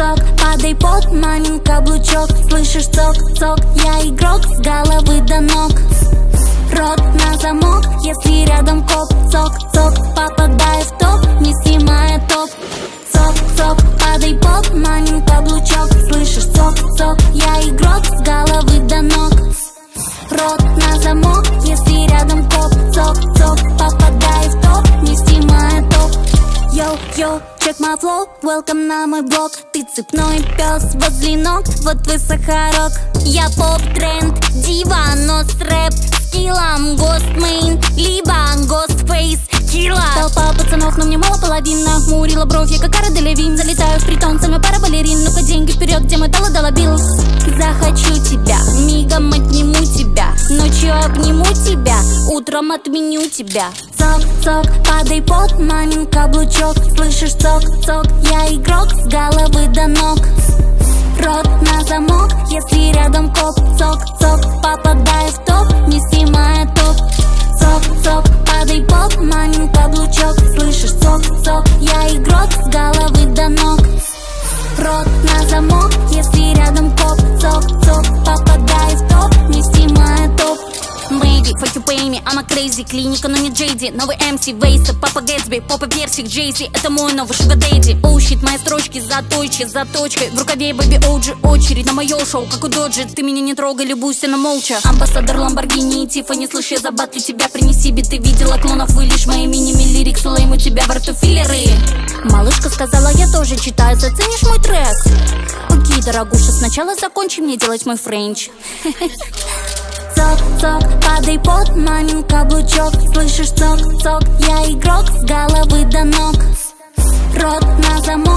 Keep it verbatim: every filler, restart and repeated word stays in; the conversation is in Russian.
цок, падай под мамин каблучок. Слышишь цок, цок, я игрок с головы до ног. Рот на замок, если рядом коп. Цок, цок, попадай в топ, не снимая топ. Цок, цок, падай под мамин каблучок. Слышишь цок, цок, я игрок с головы до ног. Рот на замок, если рядом коп. Цок, цок, попадай в топ, не снимая топ. Йоу, йоу, check my flow, welcome на мой блог. Ты цепной пес возле ног, вот вы сахарок. Я поп-тренд, дива, но с рэп скиллом. Гостмейн, либо гостфейс, килла. Толпа пацанов, но мне мало половина. Мурила бровь, я как Ара Делевин. Залетаю в притон, сами пара балерин. Ну-ка деньги вперед, где мой доллар Захочу тебя, мигом отниму тебя. Ночью обниму тебя, утром отменю тебя. Цок, цок, падай под мамин каблучок. Слышишь цок, цок, я игрок с головы до ног. Рот на замок, если рядом коп. Цок, цок, попадай в топ, не снимая топ. Цок, цок, падай под мамин каблучок. Слышишь цок, цок, я игрок с головы до ног. Рот на замок, если рядом коп. Цок, цок, попадай в топ, не снимая топ. Baby, fuck you pay me, I'm a crazy. Клиника, но не Джейди. Новый эм си, Вейса, Папа Гэтсби, Попа Персик, Джейзи. Это мой новый Sugar Daddy. Оу, щит, мои строчки заточки, заточкой. В рукаве, бэби, оуджи, очередь на мое шоу, как у Доджи. Ты меня не трогай, любуйся на молча. Амбассадор Ламборгини и Тиффани. Слышь, я забатлю тебя, принеси биты. Видела клонов, вылишь мои мини-ми лирикс. Улейм у тебя во рту филлеры. Малышка сказала, я тоже читаю, заценишь мой трек? Окей, дорогуша, сначала закончи мне делать мой френч. Цок, цок, падай под мамин каблучок. Слышишь цок, цок, я игрок с головы до ног. Рот на замок.